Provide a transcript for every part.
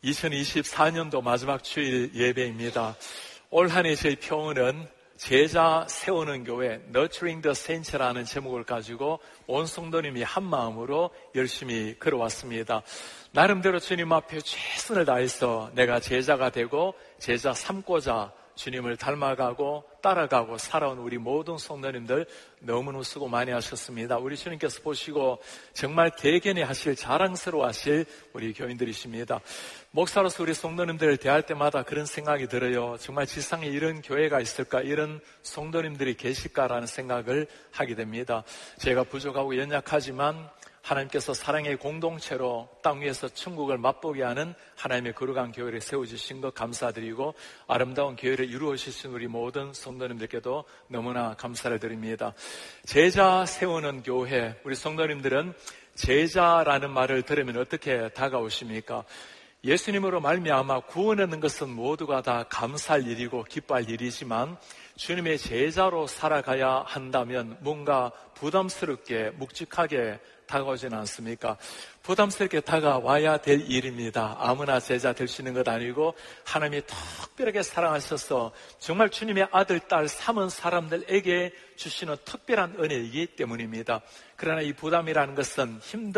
2024년도 마지막 주일 예배입니다. 올 한 해 저희 평은은 제자 세우는 교회 Nurturing the Saints라는 제목을 가지고 온 성도님이 한 마음으로 열심히 걸어왔습니다. 나름대로 주님 앞에 최선을 다해서 내가 제자가 되고 제자 삼고자 주님을 닮아가고 따라가고 살아온 우리 모든 성도님들 너무너무 수고 많이 하셨습니다. 우리 주님께서 보시고 정말 대견해 하실, 자랑스러워 하실 우리 교인들이십니다. 목사로서 우리 성도님들을 대할 때마다 그런 생각이 들어요. 정말 지상에 이런 교회가 있을까, 이런 성도님들이 계실까라는 생각을 하게 됩니다. 제가 부족하고 연약하지만 하나님께서 사랑의 공동체로 땅 위에서 천국을 맛보게 하는 하나님의 거룩한 교회를 세워주신 것 감사드리고, 아름다운 교회를 이루어 주신 우리 모든 성도님들께도 너무나 감사를 드립니다. 제자 세우는 교회, 우리 성도님들은 제자라는 말을 들으면 어떻게 다가오십니까? 예수님으로 말미암아 구원하는 것은 모두가 다 감사할 일이고 기뻐할 일이지만 주님의 제자로 살아가야 한다면 뭔가 부담스럽게 묵직하게 다가오지는 않습니까? 부담스럽게 다가와야 될 일입니다. 아무나 제자 될 수 있는 것 아니고 하나님이 특별하게 사랑하셔서 정말 주님의 아들, 딸 삼은 사람들에게 주시는 특별한 은혜이기 때문입니다. 그러나 이 부담이라는 것은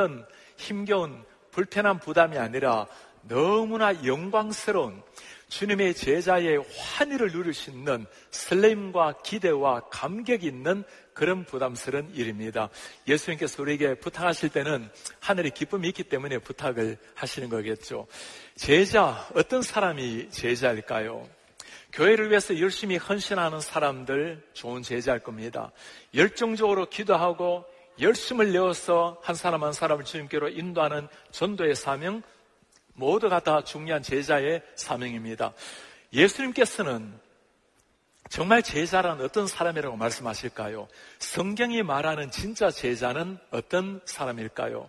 힘겨운 불편한 부담이 아니라 너무나 영광스러운 주님의 제자의 환희를 누릴 수 있는 설렘과 기대와 감격이 있는 그런 부담스러운 일입니다. 예수님께서 우리에게 부탁하실 때는 하늘의 기쁨이 있기 때문에 부탁을 하시는 거겠죠. 제자, 어떤 사람이 제자일까요? 교회를 위해서 열심히 헌신하는 사람들 좋은 제자일 겁니다. 열정적으로 기도하고 열심을 내어서 한 사람 한 사람을 주님께로 인도하는 전도의 사명, 모두가 다 중요한 제자의 사명입니다. 예수님께서는 정말 제자란 어떤 사람이라고 말씀하실까요? 성경이 말하는 진짜 제자는 어떤 사람일까요?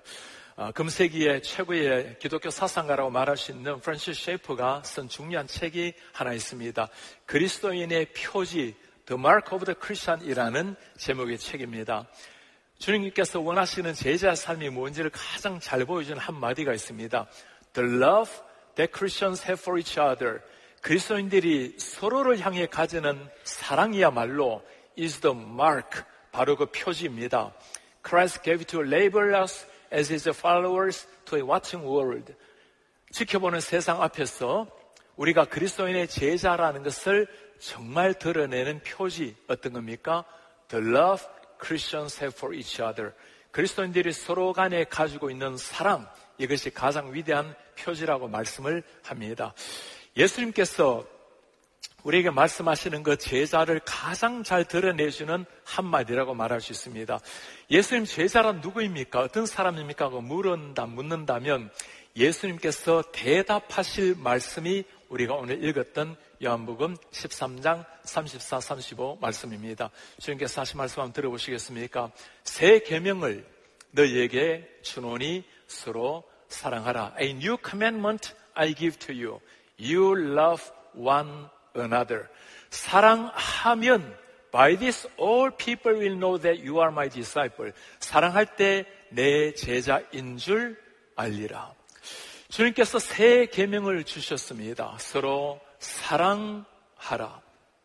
금세기의 최고의 기독교 사상가라고 말할 수 있는 프란시스 셰이퍼가 쓴 중요한 책이 하나 있습니다. 그리스도인의 표지, The Mark of the Christian이라는 제목의 책입니다. 주님께서 원하시는 제자의 삶이 뭔지를 가장 잘 보여주는 한마디가 있습니다. The love that Christians have for each other. 그리스도인들이 서로를 향해 가지는 사랑이야말로 is the mark, 바로 그 표지입니다. Christ gave to label us as his followers to a watching world. 지켜보는 세상 앞에서 우리가 그리스도인의 제자라는 것을 정말 드러내는 표지, 어떤 겁니까? The love Christians have for each other. 그리스도인들이 서로 간에 가지고 있는 사랑, 이것이 가장 위대한 표지라고 말씀을 합니다. 예수님께서 우리에게 말씀하시는 그 제자를 가장 잘 드러내주는 한마디라고 말할 수 있습니다. 예수님 제자란 누구입니까? 어떤 사람입니까? 하고 묻는다면 예수님께서 대답하실 말씀이 우리가 오늘 읽었던 요한복음 13장 34, 35 말씀입니다. 주님께서 하신 말씀 한번 들어보시겠습니까? 새 계명을 너희에게 주노니 서로 사랑하라. A new commandment I give to you. You love one another. 사랑하면 by this all people will know that you are my disciple. 사랑할 때 내 제자인 줄 알리라. 주님께서 새 계명을 주셨습니다. 서로 사랑하라.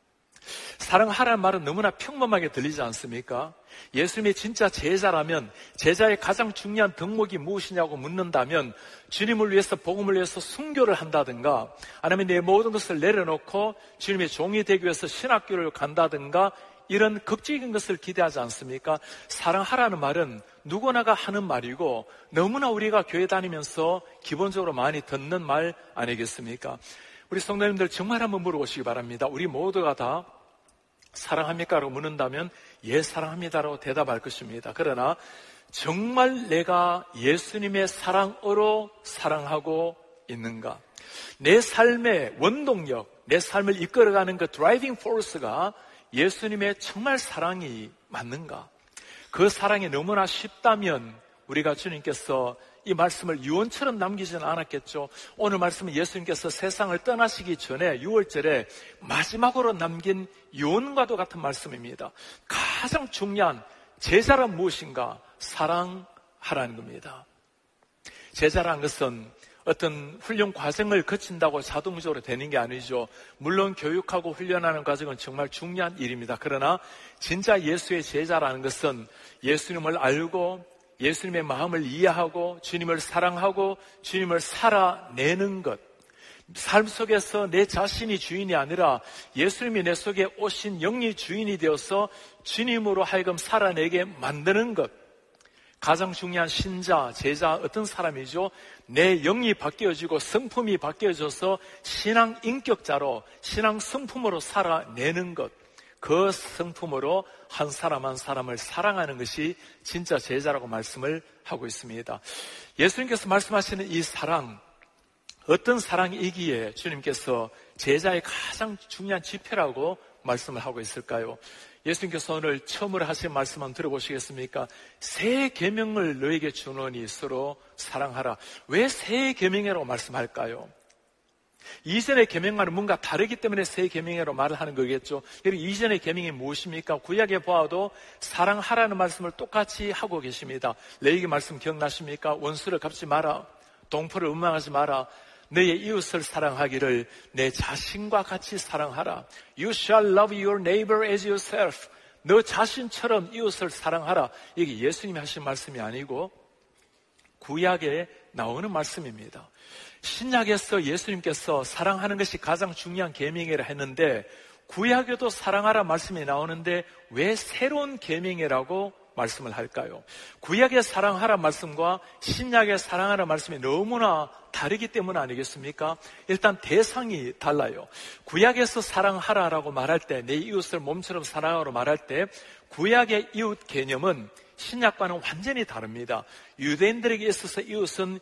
사랑하라는 말은 너무나 평범하게 들리지 않습니까? 예수님의 진짜 제자라면 제자의 가장 중요한 덕목이 무엇이냐고 묻는다면 주님을 위해서, 복음을 위해서 순교를 한다든가 아니면 내 모든 것을 내려놓고 주님의 종이 되기 위해서 신학교를 간다든가 이런 극적인 것을 기대하지 않습니까? 사랑하라는 말은 누구나가 하는 말이고 너무나 우리가 교회 다니면서 기본적으로 많이 듣는 말 아니겠습니까? 우리 성도님들 정말 한번 물어보시기 바랍니다. 우리 모두가 다 사랑합니까? 라고 묻는다면 예, 사랑합니다라고 대답할 것입니다. 그러나 정말 내가 예수님의 사랑으로 사랑하고 있는가? 내 삶의 원동력, 내 삶을 이끌어가는 그 드라이빙 포스가 예수님의 정말 사랑이 맞는가? 그 사랑이 너무나 쉽다면 우리가 주님께서 이 말씀을 유언처럼 남기지는 않았겠죠. 오늘 말씀은 예수님께서 세상을 떠나시기 전에 6월절에 마지막으로 남긴 유언과도 같은 말씀입니다. 가장 중요한 제자란 무엇인가? 사랑하라는 겁니다. 제자란 것은 어떤 훈련 과정을 거친다고 자동적으로 되는 게 아니죠. 물론 교육하고 훈련하는 과정은 정말 중요한 일입니다. 그러나 진짜 예수의 제자라는 것은 예수님을 알고 예수님의 마음을 이해하고 주님을 사랑하고 주님을 살아내는 것, 삶 속에서 내 자신이 주인이 아니라 예수님이 내 속에 오신 영이 주인이 되어서 주님으로 하여금 살아내게 만드는 것, 가장 중요한 신자, 제자 어떤 사람이죠? 내 영이 바뀌어지고 성품이 바뀌어져서 신앙 인격자로, 신앙 성품으로 살아내는 것, 그 성품으로 한 사람 한 사람을 사랑하는 것이 진짜 제자라고 말씀을 하고 있습니다. 예수님께서 말씀하시는 이 사랑, 어떤 사랑이기에 주님께서 제자의 가장 중요한 지표라고 말씀을 하고 있을까요? 예수님께서 오늘 처음으로 하신 말씀 한번 들어보시겠습니까? 새 계명을 너에게 주노니 서로 사랑하라. 왜 새 계명이라고 말씀할까요? 이전의 계명과는 뭔가 다르기 때문에 새 계명이라고 말을 하는 거겠죠. 여러분, 이전의 계명이 무엇입니까? 구약에 보아도 사랑하라는 말씀을 똑같이 하고 계십니다. 레위기 말씀 기억나십니까? 원수를 갚지 마라, 동포를 원망하지 마라, 너의 이웃을 사랑하기를 내 자신과 같이 사랑하라. You shall love your neighbor as yourself. 너 자신처럼 이웃을 사랑하라. 이게 예수님이 하신 말씀이 아니고 구약에 나오는 말씀입니다. 신약에서 예수님께서 사랑하는 것이 가장 중요한 계명이라 했는데 구약에도 사랑하라 말씀이 나오는데 왜 새로운 계명이라고 말씀을 할까요? 구약의 사랑하라 말씀과 신약의 사랑하라 말씀이 너무나 다르기 때문 아니겠습니까? 일단 대상이 달라요. 구약에서 사랑하라라고 말할 때, 내 이웃을 몸처럼 사랑하라고 말할 때 구약의 이웃 개념은 신약과는 완전히 다릅니다. 유대인들에게 있어서 이웃은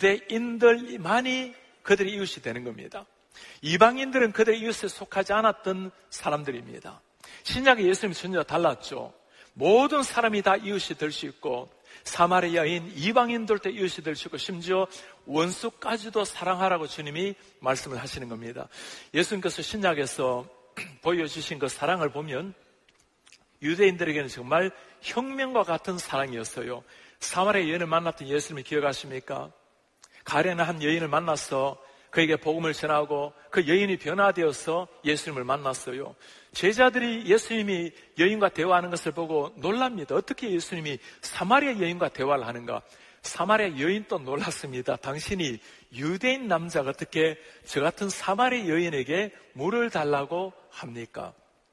유대인들만이 그들의 이웃이 되는 겁니다. 이방인들은 그들의 이웃에 속하지 않았던 사람들입니다. 신약의 예수님이 전혀 달랐죠. 모든 사람이 다 이웃이 될 수 있고 사마리아 여인, 이방인들도 이웃이 될 수 있고 심지어 원수까지도 사랑하라고 주님이 말씀을 하시는 겁니다. 예수님께서 신약에서 보여주신 그 사랑을 보면 유대인들에게는 정말 혁명과 같은 사랑이었어요. 사마리아 여인을 만났던 예수님이 기억하십니까? 가련한 한 여인을 만나서 그에게 복음을 전하고 그 여인이 변화되어서 예수님을 만났어요. 제자들이 예수님이 여인과 대화하는 것을 보고 놀랍니다. 어떻게 예수님이 사마리아 여인과 대화를 하는가? 사마리아 여인도 놀랐습니다. 당신이 유대인 남자가 어떻게 저 같은 사마리아 여인에게 물을 달라고 합니까?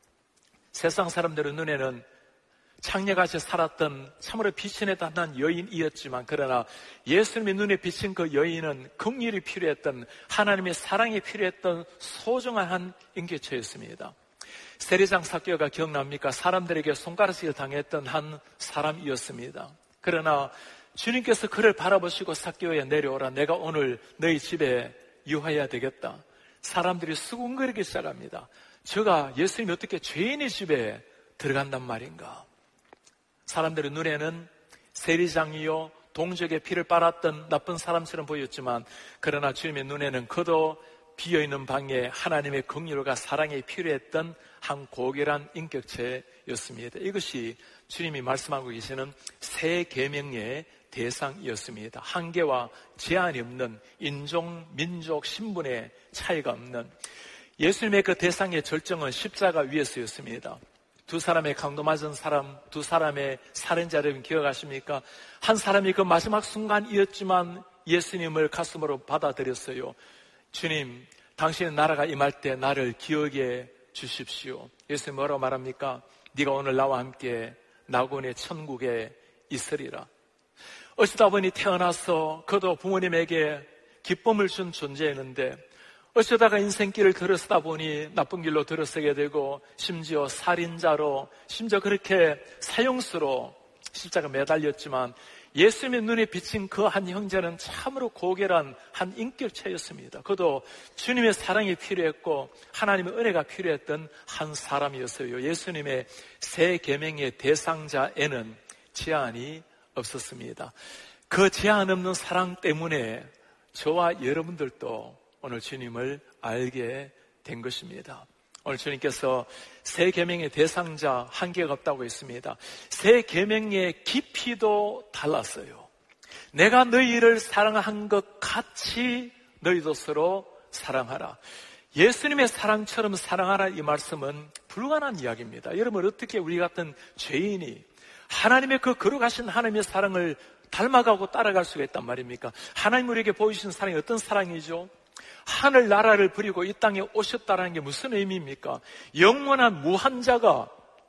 세상 사람들의 눈에는 창녀같이 살았던 참으로 빛이 나던 여인이었지만 그러나 예수님의 눈에 비친 그 여인은 긍휼이 필요했던, 하나님의 사랑이 필요했던 소중한 한 인격체였습니다. 세리장 삭개오가 기억납니까? 사람들에게 손가락질을 당했던 한 사람이었습니다. 그러나 주님께서 그를 바라보시고 삭개오야 내려오라, 내가 오늘 너희 집에 유하여야 되겠다. 사람들이 수군거리기 시작합니다. 저가 예수님이 어떻게 죄인의 집에 들어간단 말인가? 사람들의 눈에는 세리장이요 동족의 피를 빨았던 나쁜 사람처럼 보였지만 그러나 주님의 눈에는 그도 비어있는 방에 하나님의 긍휼과 사랑이 필요했던 한 고결한 인격체였습니다. 이것이 주님이 말씀하고 계시는 새 계명의 대상이었습니다. 한계와 제한이 없는 인종, 민족, 신분의 차이가 없는 예수님의 그 대상의 절정은 십자가 위에서였습니다. 두 사람의 강도 맞은 사람, 두 사람의 살인자 여러분 기억하십니까? 한 사람이 그 마지막 순간이었지만 예수님을 가슴으로 받아들였어요. 주님, 당신의 나라가 임할 때 나를 기억해 주십시오. 예수님 뭐라고 말합니까? 네가 오늘 나와 함께 낙원의 천국에 있으리라. 어쩌다 보니 태어나서 그도 부모님에게 기쁨을 준 존재였는데 어쩌다가 인생길을 들어서다 보니 나쁜 길로 들어서게 되고 심지어 살인자로, 심지어 그렇게 사형수로 십자가 매달렸지만 예수님의 눈에 비친 그 한 형제는 참으로 고결한 한 인격체였습니다. 그도 주님의 사랑이 필요했고 하나님의 은혜가 필요했던 한 사람이었어요. 예수님의 새 계명의 대상자에는 제한이 없었습니다. 그 제한 없는 사랑 때문에 저와 여러분들도 오늘 주님을 알게 된 것입니다. 오늘 주님께서 새 계명의 대상자 한계가 없다고 했습니다. 새 계명의 깊이도 달랐어요. 내가 너희를 사랑한 것 같이 너희도 서로 사랑하라. 예수님의 사랑처럼 사랑하라, 이 말씀은 불가능한 이야기입니다. 여러분, 어떻게 우리 같은 죄인이 하나님의 그 거룩하신 하나님의 사랑을 닮아가고 따라갈 수가 있단 말입니까? 하나님 우리에게 보여주신 사랑이 어떤 사랑이죠? 하늘 나라를 버리고 이 땅에 오셨다는 게 무슨 의미입니까? 영원한 무한자가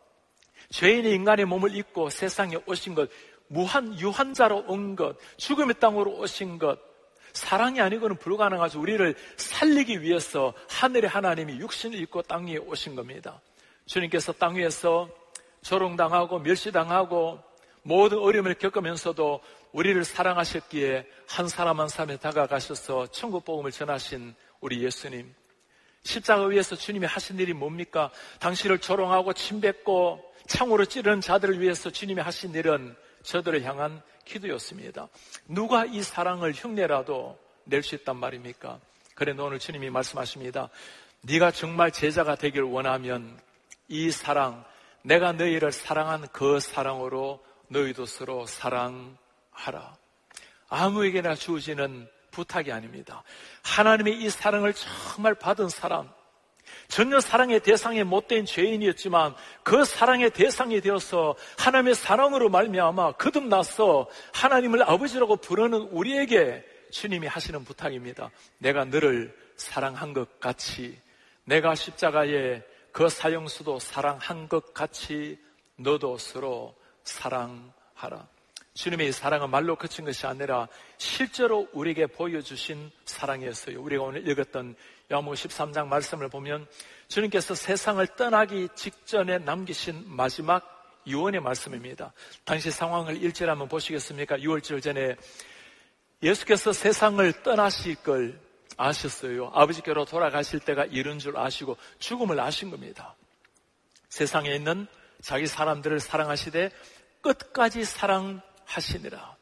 죄인의 인간의 몸을 입고 세상에 오신 것, 무한 유한자로 온 것, 죽음의 땅으로 오신 것, 사랑이 아니고는 불가능하죠. 우리를 살리기 위해서 하늘의 하나님이 육신을 입고 땅 위에 오신 겁니다. 주님께서 땅 위에서 조롱당하고 멸시당하고 모든 어려움을 겪으면서도 우리를 사랑하셨기에 한 사람 한 사람에 다가가셔서 천국 복음을 전하신 우리 예수님, 십자가 위에서 주님이 하신 일이 뭡니까? 당신을 조롱하고 침뱉고 창으로 찌르는 자들을 위해서 주님이 하신 일은 저들을 향한 기도였습니다. 누가 이 사랑을 흉내라도 낼 수 있단 말입니까? 그래 오늘 주님이 말씀하십니다. 네가 정말 제자가 되길 원하면 이 사랑, 내가 너희를 사랑한 그 사랑으로 너희도 서로 사랑하라. 아무에게나 주어지는 부탁이 아닙니다. 하나님의 이 사랑을 정말 받은 사람, 전혀 사랑의 대상에 못된 죄인이었지만 그 사랑의 대상이 되어서 하나님의 사랑으로 말미암아 거듭나서 하나님을 아버지라고 부르는 우리에게 주님이 하시는 부탁입니다. 내가 너를 사랑한 것 같이, 내가 십자가에 그 사형수도 사랑한 것 같이 너도 서로 사랑하라. 주님의 이 사랑은 말로 그친 것이 아니라 실제로 우리에게 보여주신 사랑이었어요. 우리가 오늘 읽었던 요한복음 13장 말씀을 보면 주님께서 세상을 떠나기 직전에 남기신 마지막 유언의 말씀입니다. 당시 상황을 일절 한번 보시겠습니까? 6월절 전에 예수께서 세상을 떠나실 걸 아셨어요. 아버지께로 돌아가실 때가 이른 줄 아시고 죽음을 아신 겁니다. 세상에 있는 자기 사람들을 사랑하시되 끝까지 사랑하시니라.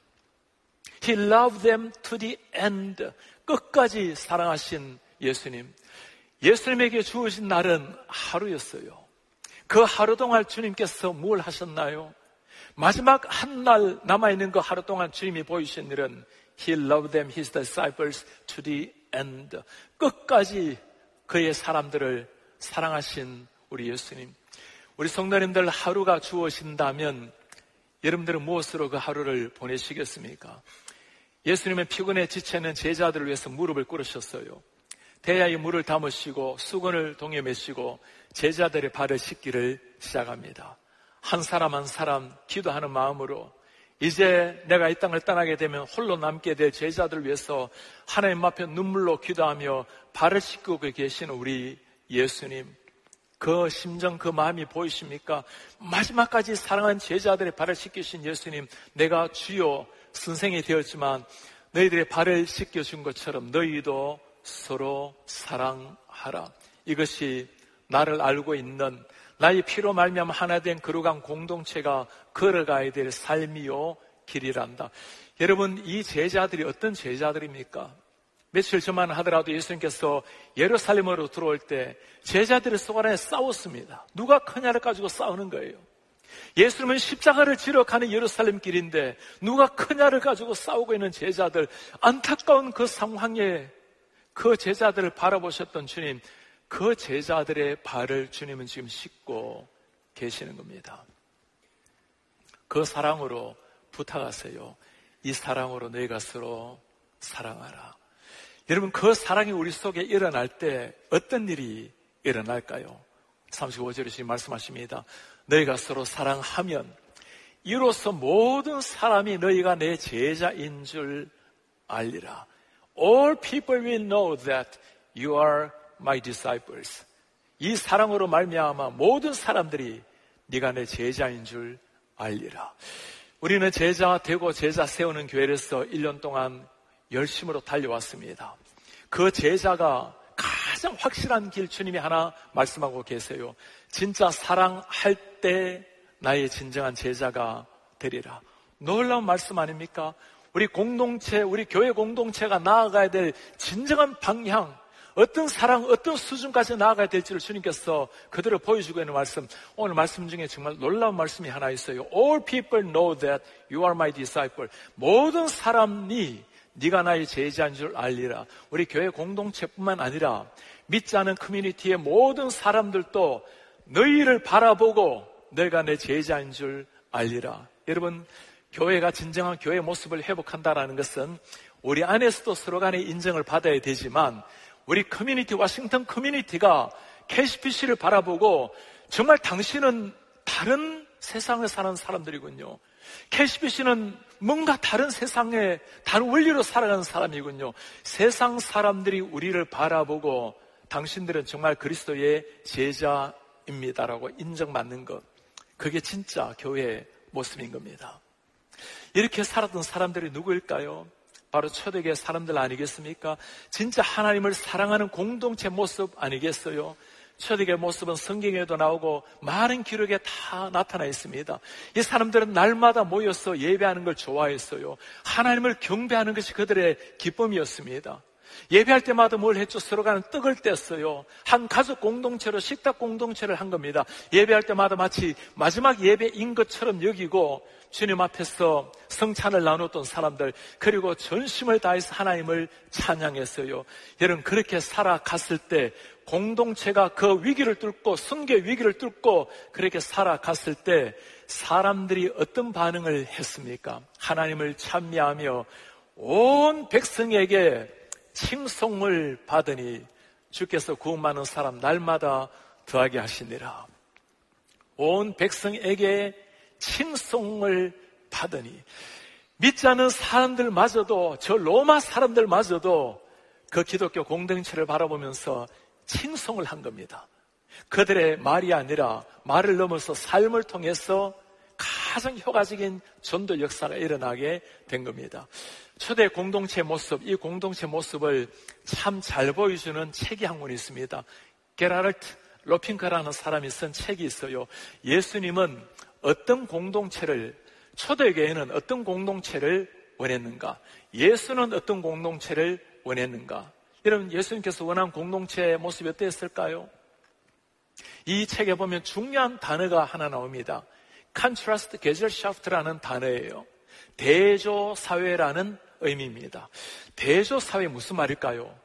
He loved them to the end. 끝까지 사랑하신 예수님. 예수님에게 주어진 날은 하루였어요. 그 하루 동안 주님께서 뭘 하셨나요? 마지막 한 날 남아있는 그 하루 동안 주님이 보이신 일은 He loved them, His disciples, to the end. 끝까지 그의 사람들을 사랑하신 우리 예수님. 우리 성도님들 하루가 주어진다면 여러분들은 무엇으로 그 하루를 보내시겠습니까? 예수님은 피곤해 지치는 제자들을 위해서 무릎을 꿇으셨어요. 대야에 물을 담으시고 수건을 동에 메시고 제자들의 발을 씻기를 시작합니다. 한 사람 한 사람 기도하는 마음으로 이제 내가 이 땅을 떠나게 되면 홀로 남게 될 제자들을 위해서 하나님 앞에 눈물로 기도하며 발을 씻고 계시는 우리 예수님, 그 심정, 그 마음이 보이십니까? 마지막까지 사랑한 제자들의 발을 씻기신 예수님, 내가 주요 선생이 되었지만 너희들의 발을 씻겨준 것처럼 너희도 서로 사랑하라. 이것이 나를 알고 있는 나의 피로 말미암아 하나 된 거룩한 공동체가 걸어가야 될 삶이요 길이란다. 여러분, 이 제자들이 어떤 제자들입니까? 며칠 전만 하더라도 예수님께서 예루살렘으로 들어올 때 제자들의 속 안에 싸웠습니다. 누가 크냐를 가지고 싸우는 거예요. 예수님은 십자가를 지러 가는 예루살렘 길인데 누가 크냐를 가지고 싸우고 있는 제자들, 안타까운 그 상황에 그 제자들을 바라보셨던 주님, 그 제자들의 발을 주님은 지금 씻고 계시는 겁니다. 그 사랑으로 부탁하세요. 이 사랑으로 너희가 서로 사랑하라. 여러분, 그 사랑이 우리 속에 일어날 때 어떤 일이 일어날까요? 35절에 지금 말씀하십니다. 너희가 서로 사랑하면 이로써 모든 사람이 너희가 내 제자인 줄 알리라. All people will know that you are my disciples. 이 사랑으로 말미암아 모든 사람들이 네가 내 제자인 줄 알리라. 우리는 제자 되고 제자 세우는 교회에서 1년 동안 열심으로 달려왔습니다. 그 제자가 가장 확실한 길 주님이 하나 말씀하고 계세요. 진짜 사랑할 때 나의 진정한 제자가 되리라. 놀라운 말씀 아닙니까? 우리 공동체, 우리 교회 공동체가 나아가야 될 진정한 방향, 어떤 사랑, 어떤 수준까지 나아가야 될지를 주님께서 그대로 보여주고 있는 말씀, 오늘 말씀 중에 정말 놀라운 말씀이 하나 있어요. All people know that you are my disciple. 모든 사람이 네가 나의 제자인 줄 알리라. 우리 교회 공동체뿐만 아니라 믿지 않은 커뮤니티의 모든 사람들도 너희를 바라보고 너희가 내 제자인 줄 알리라. 여러분, 교회가 진정한 교회의 모습을 회복한다는 것은 우리 안에서도 서로 간에 인정을 받아야 되지만 우리 커뮤니티, 워싱턴 커뮤니티가 KCPC를 바라보고 정말 당신은 다른 세상에 사는 사람들이군요. KCPC는 뭔가 다른 세상에 다른 원리로 살아가는 사람이군요. 세상 사람들이 우리를 바라보고 당신들은 정말 그리스도의 제자입니다라고 인정받는 것, 그게 진짜 교회의 모습인 겁니다. 이렇게 살았던 사람들이 누구일까요? 바로 초대교회 사람들 아니겠습니까? 진짜 하나님을 사랑하는 공동체 모습 아니겠어요? 초대교회 모습은 성경에도 나오고 많은 기록에 다 나타나 있습니다. 이 사람들은 날마다 모여서 예배하는 걸 좋아했어요. 하나님을 경배하는 것이 그들의 기쁨이었습니다. 예배할 때마다 뭘 했죠? 서로 간에 떡을 뗐어요. 한 가족 공동체로 식탁 공동체를 한 겁니다. 예배할 때마다 마치 마지막 예배인 것처럼 여기고 주님 앞에서 성찬을 나눴던 사람들, 그리고 전심을 다해서 하나님을 찬양했어요. 여러분, 그렇게 살아갔을 때 공동체가 그 위기를 뚫고, 성교의 위기를 뚫고 그렇게 살아갔을 때 사람들이 어떤 반응을 했습니까? 하나님을 찬미하며 온 백성에게 칭송을 받으니 주께서 구원 많은 사람 날마다 더하게 하시니라. 온 백성에게 칭송을 받으니, 믿지 않는 사람들마저도, 저 로마 사람들마저도 그 기독교 공동체를 바라보면서 칭송을 한 겁니다. 그들의 말이 아니라 말을 넘어서 삶을 통해서 가장 효과적인 전도 역사가 일어나게 된 겁니다. 초대 공동체 모습, 이 공동체 모습을 참 잘 보여주는 책이 한 권 있습니다. 게라르트 로핑크라는 사람이 쓴 책이 있어요. 예수님은 어떤 공동체를, 초대교회는 어떤 공동체를 원했는가? 예수는 어떤 공동체를 원했는가? 여러분, 예수님께서 원한 공동체의 모습이 어땠을까요? 이 책에 보면 중요한 단어가 하나 나옵니다. Contrast Gesellschaft라는 단어예요. 대조사회라는 의미입니다. 대조사회 무슨 말일까요?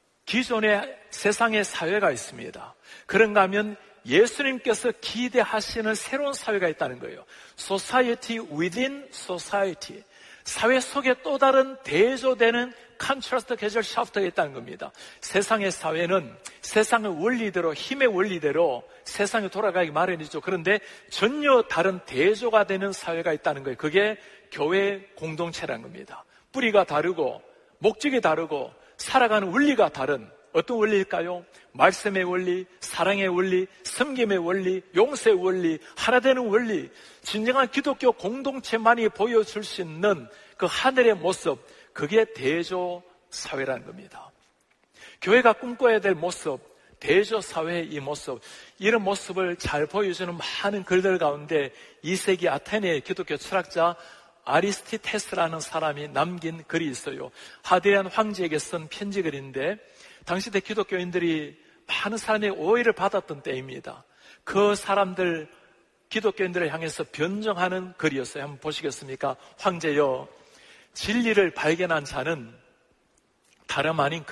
기존의 세상의 사회가 있습니다. 그런가 하면 예수님께서 기대하시는 새로운 사회가 있다는 거예요. Society within society. 사회 속에 또 다른 대조되는 Contrast Gesellschaft가 있다는 겁니다. 세상의 사회는 세상의 원리대로, 힘의 원리대로 세상이 돌아가기 마련이죠. 그런데 전혀 다른 대조가 되는 사회가 있다는 거예요. 그게 교회 공동체라는 겁니다. 뿌리가 다르고 목적이 다르고 살아가는 원리가 다른, 어떤 원리일까요? 말씀의 원리, 사랑의 원리, 섬김의 원리, 용서의 원리, 하나 되는 원리, 진정한 기독교 공동체만이 보여줄 수 있는 그 하늘의 모습, 그게 대조사회라는 겁니다. 교회가 꿈꿔야 될 모습, 대조사회의 이 모습, 이런 모습을 잘 보여주는 많은 글들 가운데 2세기 아테네의 기독교 철학자 아리스티테스라는 사람이 남긴 글이 있어요. 하드리안 황제에게 쓴 편지글인데, 당시 때 기독교인들이 많은 사람의 오해를 받았던 때입니다. 그 사람들, 기독교인들을 향해서 변정하는 글이었어요. 한번 보시겠습니까? 황제여, 진리를 발견한 자는 다름 아닌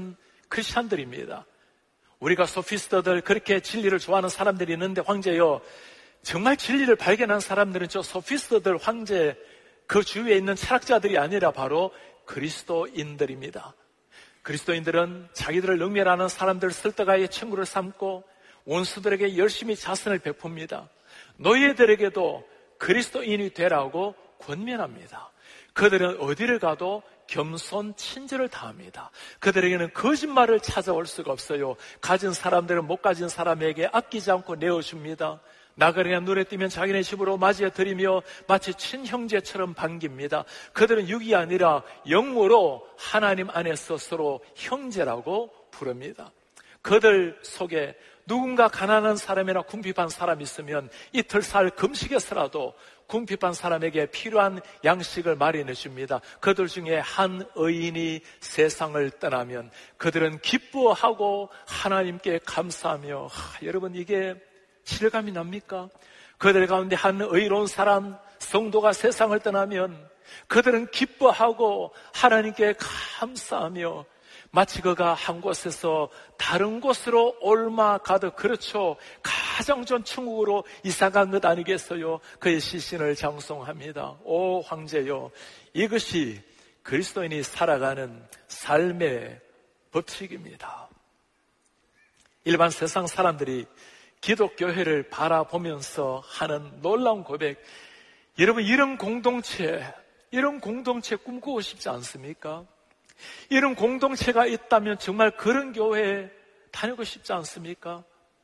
크리스찬들입니다. 우리가 소피스터들, 그렇게 진리를 좋아하는 사람들이 있는데, 황제여, 정말 진리를 발견한 사람들은 저 소피스터들, 황제, 그 주위에 있는 철학자들이 아니라 바로 그리스도인들입니다. 그리스도인들은 자기들을 능멸하는 사람들을 설득하여 친구를 삼고 원수들에게 열심히 자선을 베풉니다. 너희들에게도 그리스도인이 되라고 권면합니다. 그들은 어디를 가도 겸손 친절을 다합니다. 그들에게는 거짓말을 찾아올 수가 없어요. 가진 사람들은 못 가진 사람에게 아끼지 않고 내어줍니다. 나그네가 눈에 띄면 자기네 집으로 맞이해 드리며 마치 친형제처럼 반깁니다. 그들은 육이 아니라 영으로 하나님 안에서 서로 형제라고 부릅니다. 그들 속에 누군가 가난한 사람이나 궁핍한 사람이 있으면 이틀 살 금식에서라도 궁핍한 사람에게 필요한 양식을 마련해 줍니다. 그들 중에 한 의인이 세상을 떠나면 그들은 기뻐하고 하나님께 감사하며, 여러분 이게 실감이 납니까? 그들 가운데 한 의로운 사람, 성도가 세상을 떠나면 그들은 기뻐하고 하나님께 감사하며, 마치 그가 한 곳에서 다른 곳으로 옮아가듯, 그렇죠, 가장 좋은 천국으로 이사간 것 아니겠어요? 그의 시신을 장송합니다. 오 황제요, 이것이 그리스도인이 살아가는 삶의 법칙입니다. 일반 세상 사람들이 기독교회를 바라보면서 하는 놀라운 고백, 여러분 이런 공동체 꿈꾸고 싶지 않습니까? 이런 공동체가 있다면 정말 그런 교회에 다니고 싶지 않습니까?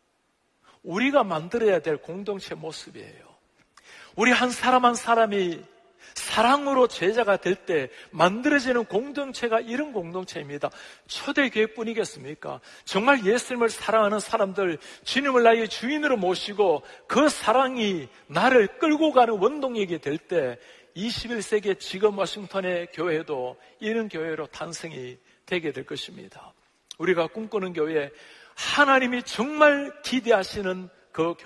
우리가 만들어야 될 공동체 모습이에요. 우리 한 사람 한 사람이 사랑으로 제자가 될 때 만들어지는 공동체가 이런 공동체입니다. 초대교회뿐이겠습니까? 정말 예수님을 사랑하는 사람들, 주님을 나의 주인으로 모시고 그 사랑이 나를 끌고 가는 원동력이 될 때 21세기 지금 워싱턴의 교회도 이런 교회로 탄생이 되게 될 것입니다. 우리가 꿈꾸는 교회, 하나님이 정말 기대하시는 그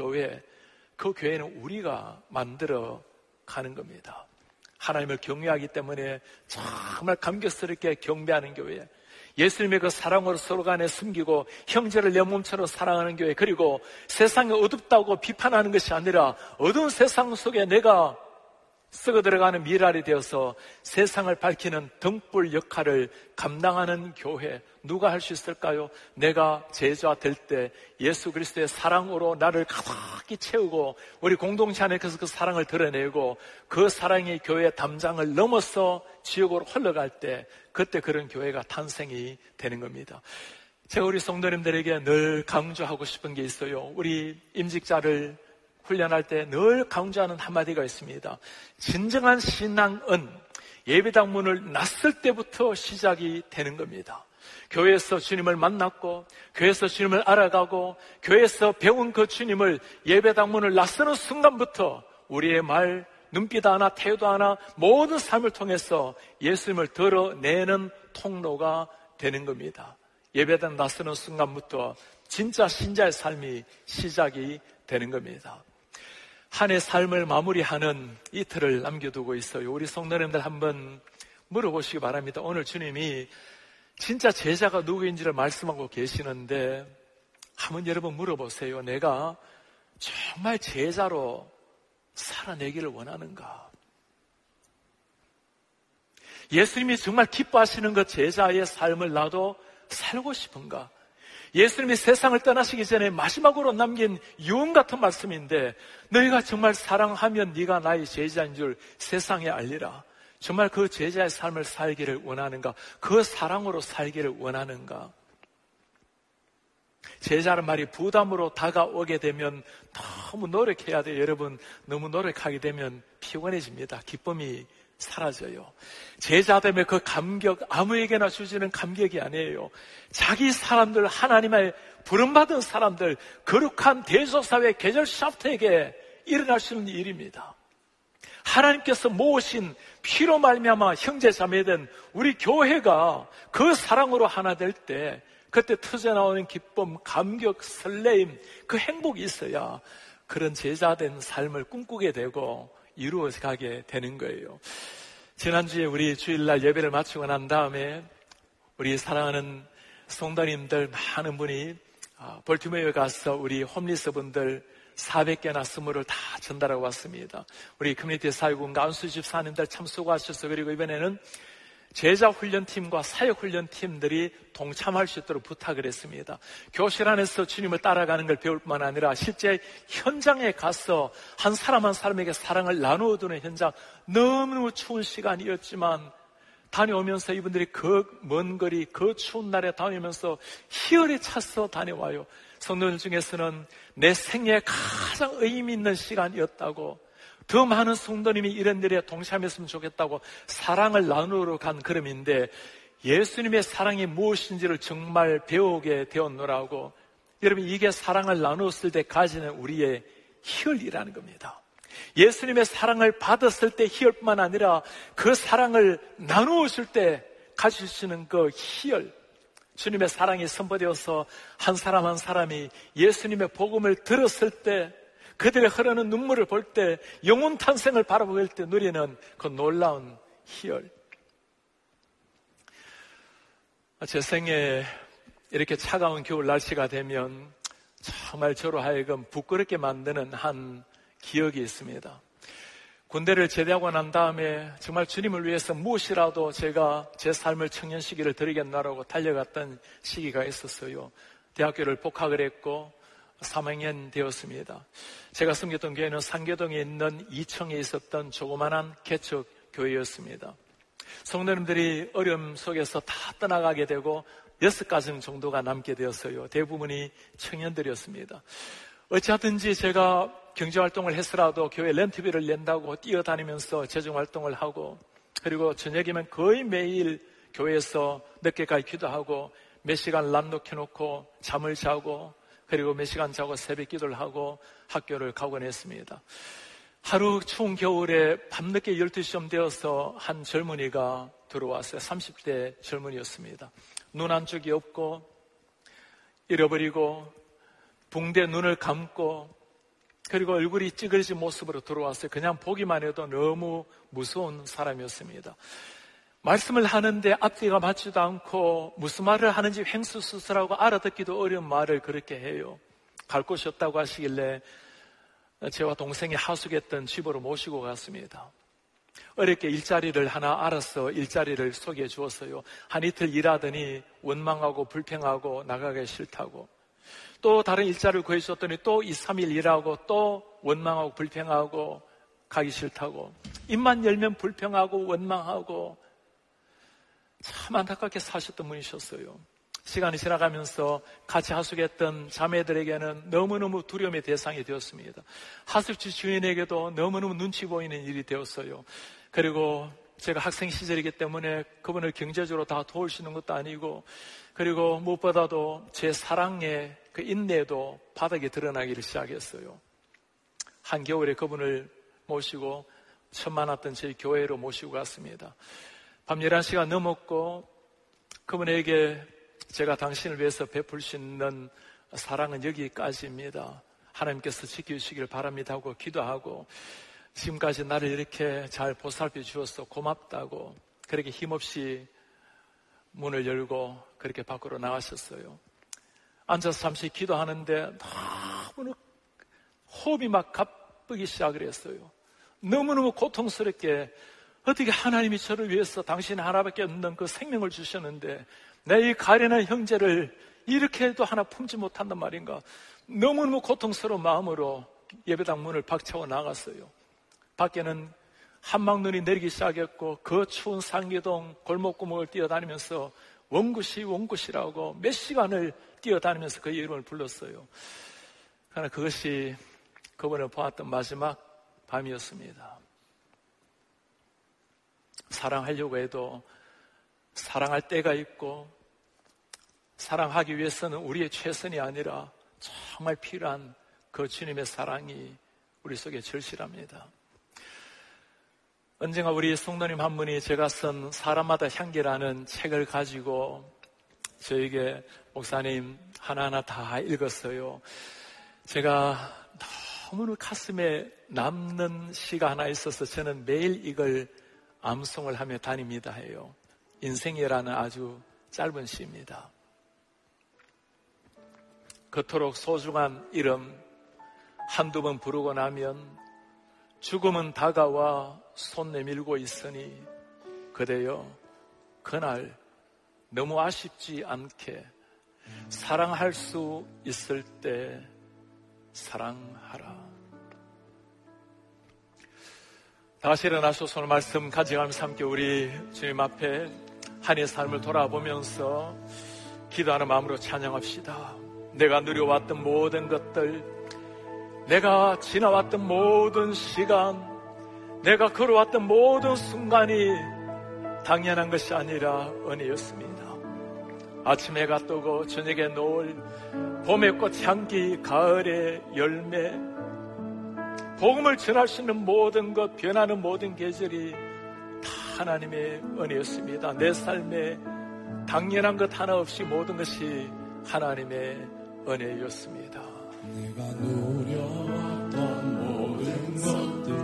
교회는 우리가 만들어 가는 겁니다. 하나님을 경외하기 때문에 정말 감격스럽게 경배하는 교회, 예수님의 그 사랑으로 서로 간에 숨기고 형제를 내 몸처럼 사랑하는 교회, 그리고 세상이 어둡다고 비판하는 것이 아니라 어두운 세상 속에 내가 썩어 들어가는 미랄이 되어서 세상을 밝히는 등불 역할을 감당하는 교회, 누가 할 수 있을까요? 내가 제자 될 때 예수 그리스도의 사랑으로 나를 가득히 채우고 우리 공동체 안에서 그 사랑을 드러내고 그 사랑이 교회의 담장을 넘어서 지옥으로 흘러갈 때, 그때 그런 교회가 탄생이 되는 겁니다. 제가 우리 성도님들에게 늘 강조하고 싶은 게 있어요. 우리 임직자를 훈련할 때 늘 강조하는 한마디가 있습니다. 진정한 신앙은 예배당 문을 났을 때부터 시작이 되는 겁니다. 교회에서 주님을 만났고, 교회에서 주님을 알아가고, 교회에서 배운 그 주님을 예배당 문을 나서는 순간부터 우리의 말, 눈빛 하나, 태도 하나, 모든 삶을 통해서 예수님을 드러내는 통로가 되는 겁니다. 예배당 나서는 순간부터 진짜 신자의 삶이 시작이 되는 겁니다. 한 해 삶을 마무리하는 이틀을 남겨두고 있어요. 우리 성도님들 한번 물어보시기 바랍니다. 오늘 주님이 진짜 제자가 누구인지를 말씀하고 계시는데 한번 여러분 물어보세요. 내가 정말 제자로 살아내기를 원하는가? 예수님이 정말 기뻐하시는 그 제자의 삶을 나도 살고 싶은가? 예수님이 세상을 떠나시기 전에 마지막으로 남긴 유언 같은 말씀인데, 너희가 정말 사랑하면 네가 나의 제자인 줄 세상에 알리라. 정말 그 제자의 삶을 살기를 원하는가? 그 사랑으로 살기를 원하는가? 제자는 말이 부담으로 다가오게 되면 너무 노력해야 돼요. 여러분, 너무 노력하게 되면 피곤해집니다. 기쁨이 사라져요. 제자됨의 그 감격, 아무에게나 주지는 감격이 아니에요. 자기 사람들, 하나님의 부름받은 사람들, 거룩한 대소사회 계절 샤프트에게 일어날 수 있는 일입니다. 하나님께서 모으신 피로 말미암아 형제 자매된 우리 교회가 그 사랑으로 하나 될 때, 그때 터져나오는 기쁨, 감격, 설레임, 그 행복이 있어야 그런 제자된 삶을 꿈꾸게 되고 이루어져 가게 되는 거예요. 지난주에 우리 주일날 예배를 마치고 난 다음에 우리 사랑하는 성도님들 많은 분이 볼티모어에 가서 우리 홈리스 분들 400개나 선물을 다 전달하고 왔습니다. 우리 커뮤니티 사역군과 안수 집사님들 참 수고하셔서, 그리고 이번에는 제자훈련팀과 사역훈련팀들이 동참할 수 있도록 부탁을 했습니다. 교실 안에서 주님을 따라가는 걸 배울 뿐만 아니라 실제 현장에 가서 한 사람 한 사람에게 사랑을 나누어두는 현장, 너무너무 추운 시간이었지만 다녀오면서 이분들이 그 먼 거리, 그 추운 날에 다니면서 희열에 차서 다녀와요. 성도들 중에서는 내 생애에 가장 의미 있는 시간이었다고, 더 많은 성도님이 이런 일에 동참했으면 좋겠다고 사랑을 나누러 간 걸음인데, 예수님의 사랑이 무엇인지를 정말 배우게 되었노라고. 여러분, 이게 사랑을 나누었을 때 가지는 우리의 희열이라는 겁니다. 예수님의 사랑을 받았을 때 희열뿐만 아니라 그 사랑을 나누었을 때 가질 수 있는 그 희열, 주님의 사랑이 선포되어서 한 사람 한 사람이 예수님의 복음을 들었을 때, 그들의 흐르는 눈물을 볼 때, 영혼 탄생을 바라볼 때 누리는 그 놀라운 희열. 제 생에 이렇게 차가운 겨울 날씨가 되면 정말 저로 하여금 부끄럽게 만드는 한 기억이 있습니다. 군대를 제대하고 난 다음에 정말 주님을 위해서 무엇이라도 제가 제 삶을 청년 시기를 드리겠나라고 달려갔던 시기가 있었어요. 대학교를 복학을 했고 3학년 되었습니다. 제가 섬겼던 교회는 상계동에 있는 2층에 있었던 조그만한 개척 교회였습니다. 성도님들이 어려움 속에서 다 떠나가게 되고 6가정 정도가 남게 되었어요. 대부분이 청년들이었습니다. 어찌하든지 제가 경제활동을 했으라도 교회 렌트비를 낸다고 뛰어다니면서 재정활동을 하고, 그리고 저녁이면 거의 매일 교회에서 늦게까지 기도하고 몇 시간 람독해놓고 잠을 자고, 그리고 몇 시간 자고 새벽 기도를 하고 학교를 가곤 했습니다. 하루 추운 겨울에 밤늦게 12시쯤 되어서 한 젊은이가 들어왔어요. 30대 젊은이였습니다. 눈 한쪽이 없고 잃어버리고 붕대 눈을 감고, 그리고 얼굴이 찌그러진 모습으로 들어왔어요. 그냥 보기만 해도 너무 무서운 사람이었습니다. 말씀을 하는데 앞뒤가 맞지도 않고 무슨 말을 하는지 횡수수술하고 알아듣기도 어려운 말을 그렇게 해요. 갈 곳이 없다고 하시길래 저와 동생이 하숙했던 집으로 모시고 갔습니다. 어렵게 일자리를 하나 알아서 일자리를 소개해 주었어요. 한 이틀 일하더니 원망하고 불평하고 나가기 싫다고. 또 다른 일자리를 구해줬더니 또 2, 3일 일하고 또 원망하고 불평하고 가기 싫다고. 입만 열면 불평하고 원망하고 참 안타깝게 사셨던 분이셨어요. 시간이 지나가면서 같이 하숙했던 자매들에게는 너무너무 두려움의 대상이 되었습니다. 하숙지 주인에게도 너무너무 눈치 보이는 일이 되었어요. 그리고 제가 학생 시절이기 때문에 그분을 경제적으로 다 도울 수 있는 것도 아니고, 그리고 무엇보다도 제 사랑의 그 인내도 바닥에 드러나기를 시작했어요. 한겨울에 그분을 모시고 처음 만났던 저희 교회로 모시고 갔습니다. 밤 11시가 넘었고 그분에게 제가 당신을 위해서 베풀 수 있는 사랑은 여기까지입니다. 하나님께서 지켜주시길 바랍니다 하고 기도하고, 지금까지 나를 이렇게 잘 보살펴 주셔서 고맙다고 그렇게 힘없이 문을 열고 그렇게 밖으로 나가셨어요. 앉아서 잠시 기도하는데 너무 호흡이 막 가쁘기 시작을 했어요. 너무너무 고통스럽게, 어떻게 하나님이 저를 위해서 당신 하나밖에 없는 그 생명을 주셨는데 내 이 가련한 형제를 이렇게도 하나 품지 못한단 말인가. 너무너무 고통스러운 마음으로 예배당 문을 박차고 나갔어요. 밖에는 한방눈이 내리기 시작했고 그 추운 상계동 골목구멍을 뛰어다니면서 원굿이라고 몇 시간을 뛰어다니면서 그 이름을 불렀어요. 그러나 그것이 그분을 보았던 마지막 밤이었습니다. 사랑하려고 해도 사랑할 때가 있고, 사랑하기 위해서는 우리의 최선이 아니라 정말 필요한 그 주님의 사랑이 우리 속에 절실합니다. 언젠가 우리 성도님 한 분이 제가 쓴 사람마다 향기라는 책을 가지고 저에게 목사님 하나하나 다 읽었어요. 제가 너무나 가슴에 남는 시가 하나 있어서 저는 매일 이걸 암송을 하며 다닙니다 해요. 인생이라는 아주 짧은 시입니다. 그토록 소중한 이름 한두 번 부르고 나면 죽음은 다가와 손 내밀고 있으니 그대여 그날 너무 아쉽지 않게 사랑할 수 있을 때 사랑하라. 다시 일어나셔서 오늘 말씀 가져가면서 함께 우리 주님 앞에 한 해의 삶을 돌아보면서 기도하는 마음으로 찬양합시다. 내가 누려왔던 모든 것들, 내가 지나왔던 모든 시간, 내가 걸어왔던 모든 순간이 당연한 것이 아니라 은혜였습니다. 아침 해가 뜨고 저녁에 노을, 봄의 꽃 향기, 가을의 열매, 복음을 전할 수 있는 모든 것, 변하는 모든 계절이 다 하나님의 은혜였습니다. 내 삶에 당연한 것 하나 없이 모든 것이 하나님의 은혜였습니다. 내가 누려왔던 모든 것들이,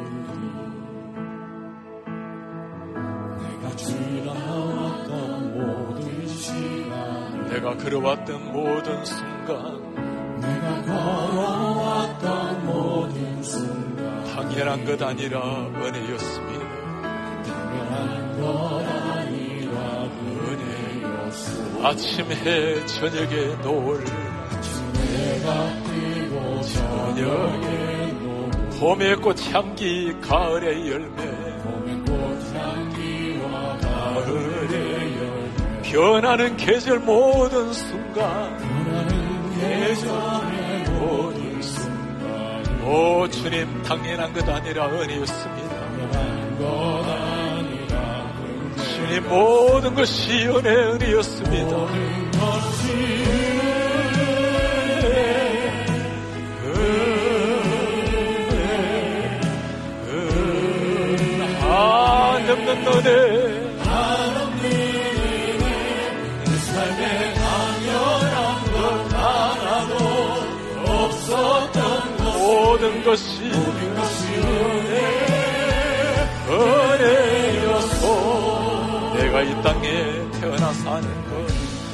내가 지나왔던 모든 시간, 내가 걸어왔던 모든 순간, 내가 걸어왔던 모든 순간, 당연한 것 아니라 은혜였습니다. 당연한 것 아니라 은혜였소. 아침에 저녁에 노을, 해가 뜨고 저녁에 노을, 봄의 꽃향기 가을의 열매, 봄의 꽃향기와 가을의 열매, 변하는 계절 모든 순간, 변하는 계절의 모든 순간, 오 주님 당연한 것 아니라 은혜였습니다. 당연한 것 아니라 주님 모든 것이 은혜였습니다. 모든 것이 한없는 은혜, 한없는 은혜, 내 삶에 당연한 것 하나도 없었던 것, 모든 것이 은혜였소. 내가 이 땅에 태어나 사는 것,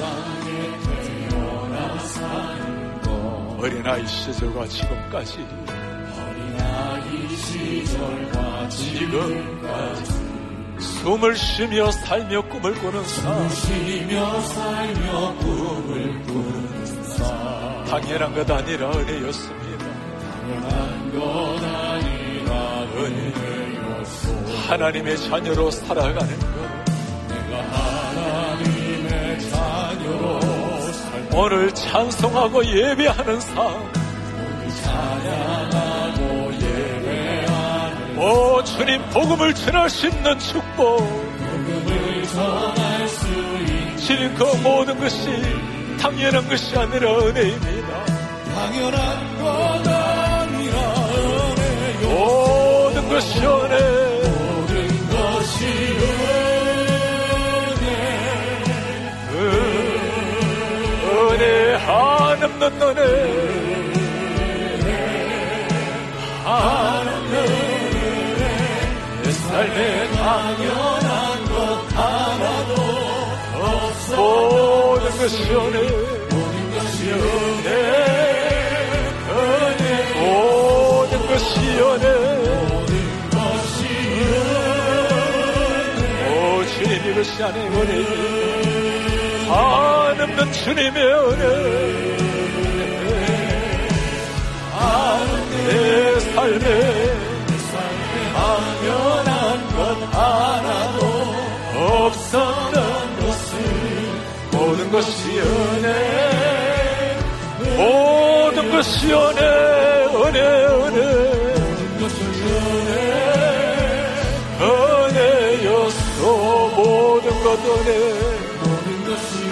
어린아이 시절과 지금까지, 어린아이 시절과 지금까지 숨을 쉬며 살며 꿈을 꾸는 삶, 쉬며 살며 꿈을 꾸는 삶, 당연한 것 아니라 은혜였습니다. 당연한 것 아니라 은혜였소. 하나님의 자녀로 살아가는 것, 내가 하나님의 자녀로 오늘 찬송하고 예배하는 삶, 찬양하고 예배하는 오 주님 복음을 전할 수 있는 축복, 복음을 전할 수 있는 주님 그 모든 것이 당연한 것이 아니라 은혜입니다. 당연한 것 아니라 은혜요. 모든 것이 은혜, 모든 것이 은혜 한없는 은혜, 한없는 은혜, 내 삶에 당연한 것 하나도 없어. 모든 것이 은혜, 모든 것이 은혜, 모든 것이 은혜, 모든 것이 오 주님 이것이 아니의 은혜입니다. 한없는 주님의 은혜, 내 삶에 당연한 것 하나도 없었던 것을, 모든 것이 은혜, 모든 것이 은혜, 모든 것이 은혜였소. 모든 것 은혜, 모든 것이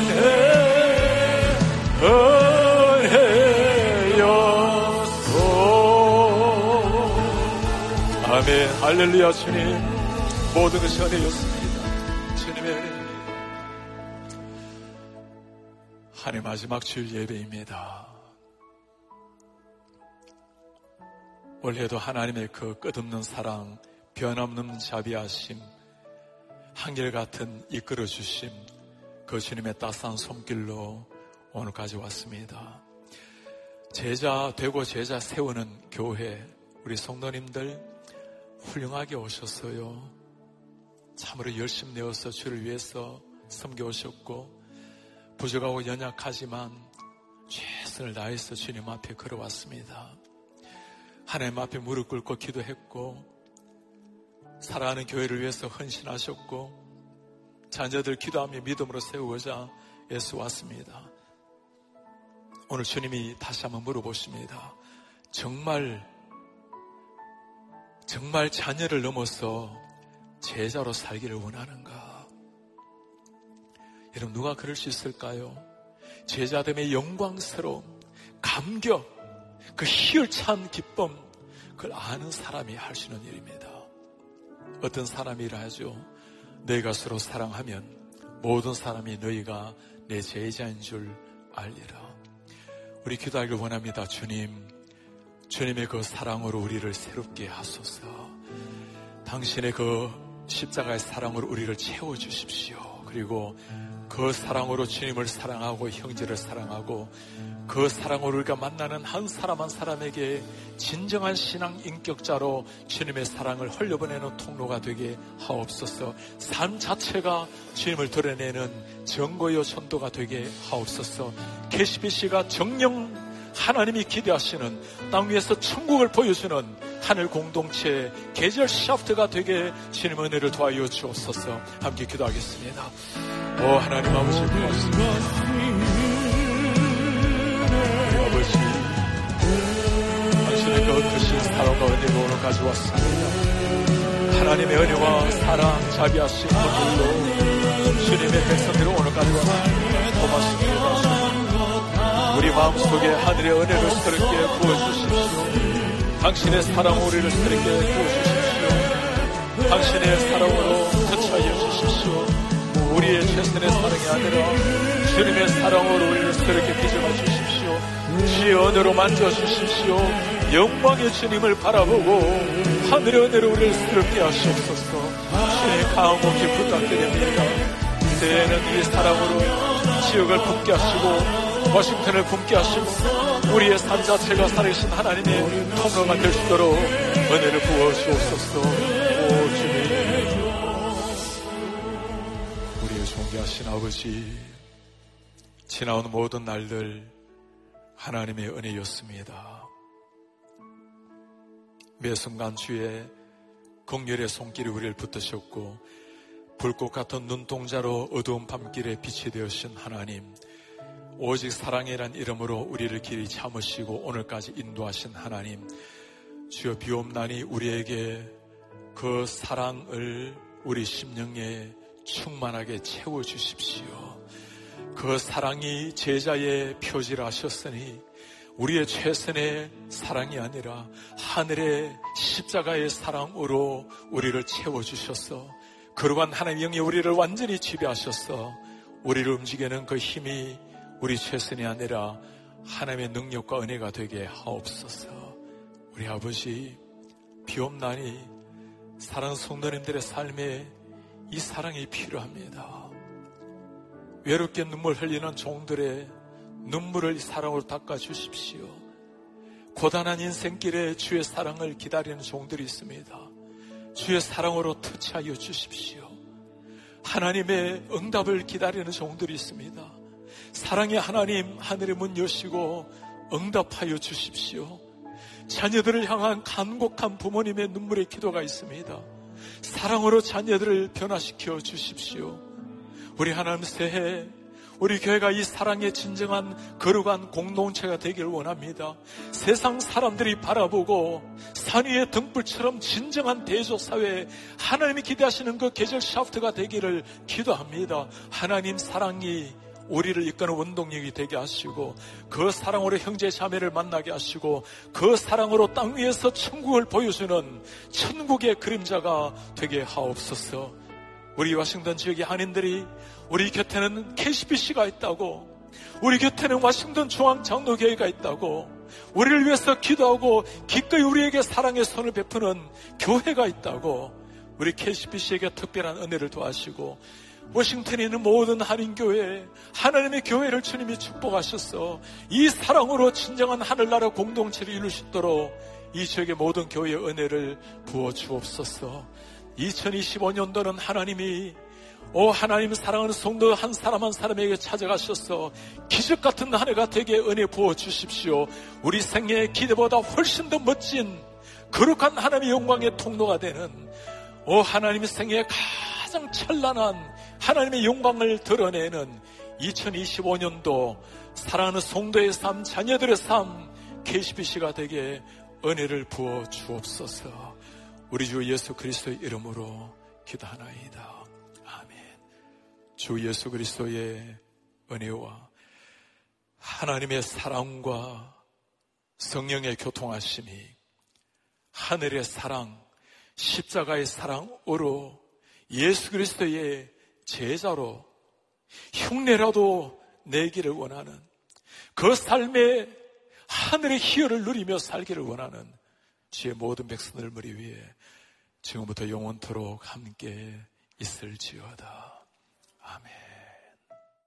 은혜였소. 아멘. 할렐루야. 주님 모든 것이 은혜였습니다. 주님의 은혜입니다. 한 해 마지막 주일 예배입니다. 올해도 하나님의 그 끝없는 사랑, 변함없는 자비하심, 한결같은 이끌어주심, 그 주님의 따스한 손길로 오늘까지 왔습니다. 제자 되고 제자 세우는 교회, 우리 성도님들 훌륭하게 오셨어요. 참으로 열심 내어서 주를 위해서 섬겨오셨고, 부족하고 연약하지만 최선을 다해서 주님 앞에 걸어왔습니다. 하나님 앞에 무릎 꿇고 기도했고, 사랑하는 교회를 위해서 헌신하셨고, 자녀들 기도하며 믿음으로 세우고자 애써왔습니다. 오늘 주님이 다시 한번 물어보십니다. 정말 자녀를 넘어서 제자로 살기를 원하는가? 여러분, 누가 그럴 수 있을까요? 제자됨의 영광스러움, 감격, 그 희열찬 기쁨, 그 그걸 아는 사람이 할 수 있는 일입니다. 어떤 사람이라 하죠. 내가 서로 사랑하면 모든 사람이 너희가 내 제자인 줄 알리라. 우리 기도하기를 원합니다. 주님의 그 사랑으로 우리를 새롭게 하소서. 당신의 그 십자가의 사랑으로 우리를 채워주십시오. 그리고 그 사랑으로 주님을 사랑하고 형제를 사랑하고 그 사랑으로 우리가 만나는 한 사람 한 사람에게 진정한 신앙 인격자로 주님의 사랑을 흘려보내는 통로가 되게 하옵소서. 삶 자체가 주님을 드러내는 증거요 전도가 되게 하옵소서. KCBC가 정령 하나님이 기대하시는 땅 위에서 천국을 보여주는 하늘 공동체 계절 샤프트가 되게 주님 은혜를 도와여 주옵소서. 함께 기도하겠습니다. 오 하나님 아버지 고맙습니다. 아버지 당신의 그 크신 사랑과 은혜가 오늘 가져왔습니다. 하나님의 은혜와 사랑 자비하신 분들로 주님의 백성들을 오늘까지 왔습니다. 고맙습니다. 우리 마음속에 하늘의 은혜를 새롭게 부어주십시오. 당신의 사랑으로 우리를 새롭게 부어주십시오. 당신의 사랑으로 터치하여 주십시오. 우리의 최선의 사랑이 아니라 주님의 사랑으로 우리를 새롭게 빚어봐 주십시오. 주의 은혜로 만져주십시오. 영광의 주님을 바라보고 하늘의 은혜로 우리를 새롭게 하시옵소서. 주의 강함없이 부탁드립니다. 이제는 이 사랑으로 지역을 품게 하시고 워싱턴을 품게 하시고 우리의 삶 자체가 살아계신 하나님의 통로가 될 수 있도록 은혜를 부어주옵소서. 오 주님, 우리의 존귀하신 아버지, 지나온 모든 날들 하나님의 은혜였습니다. 매 순간 주의 긍휼의 손길이 우리를 붙드셨고 불꽃 같은 눈동자로 어두운 밤길에 빛이 되어신 하나님, 오직 사랑이란 이름으로 우리를 길이 참으시고 오늘까지 인도하신 하나님, 주여 비옵나니 우리에게 그 사랑을 우리 심령에 충만하게 채워주십시오. 그 사랑이 제자의 표지라 하셨으니 우리의 최선의 사랑이 아니라 하늘의 십자가의 사랑으로 우리를 채워주셔서 그러한 하나님의 영이 우리를 완전히 지배하셔서 우리를 움직이는 그 힘이 우리 최선이 아니라 하나님의 능력과 은혜가 되게 하옵소서. 우리 아버지 비옵나니 사랑하는 성도님들의 삶에 이 사랑이 필요합니다. 외롭게 눈물 흘리는 종들의 눈물을 이 사랑으로 닦아주십시오. 고단한 인생길에 주의 사랑을 기다리는 종들이 있습니다. 주의 사랑으로 터치하여 주십시오. 하나님의 응답을 기다리는 종들이 있습니다. 사랑의 하나님, 하늘의 문 여시고 응답하여 주십시오. 자녀들을 향한 간곡한 부모님의 눈물의 기도가 있습니다. 사랑으로 자녀들을 변화시켜 주십시오. 우리 하나님 새해 우리 교회가 이 사랑의 진정한 거룩한 공동체가 되길 원합니다. 세상 사람들이 바라보고 산 위의 등불처럼 진정한 대조사회, 하나님이 기대하시는 그 계절 샤프트가 되기를 기도합니다. 하나님 사랑이 우리를 이끄는 원동력이 되게 하시고 그 사랑으로 형제 자매를 만나게 하시고 그 사랑으로 땅 위에서 천국을 보여주는 천국의 그림자가 되게 하옵소서. 우리 워싱턴 지역의 한인들이 우리 곁에는 KCBC가 있다고, 우리 곁에는 워싱턴 중앙장로교회가 있다고, 우리를 위해서 기도하고 기꺼이 우리에게 사랑의 손을 베푸는 교회가 있다고, 우리 KCBC에게 특별한 은혜를 도와주시고 워싱턴에 있는 모든 한인교회, 하나님의 교회를 주님이 축복하셔서 이 사랑으로 진정한 하늘나라 공동체를 이룰 수 있도록 이 지역의 모든 교회의 은혜를 부어주옵소서. 2025년도는 하나님이 하나님 사랑하는 성도 한 사람 한 사람에게 찾아가셔서 기적같은 한 해가 되게 은혜 부어주십시오. 우리 생애의 기대보다 훨씬 더 멋진 거룩한 하나님의 영광의 통로가 되는 하나님의 생애의 가장 찬란한 하나님의 영광을 드러내는 2025년도 사랑하는 성도의 삶, 자녀들의 삶, KCBC가 되게 은혜를 부어 주옵소서. 우리 주 예수 그리스도의 이름으로 기도하나이다. 아멘. 주 예수 그리스도의 은혜와 하나님의 사랑과 성령의 교통하심이 하늘의 사랑, 십자가의 사랑으로 예수 그리스도의 제자로 흉내라도 내기를 원하는, 그 삶에 하늘의 희열을 누리며 살기를 원하는 주의 모든 백성들 머리 위에 지금부터 영원토록 함께 있을지어다. 아멘.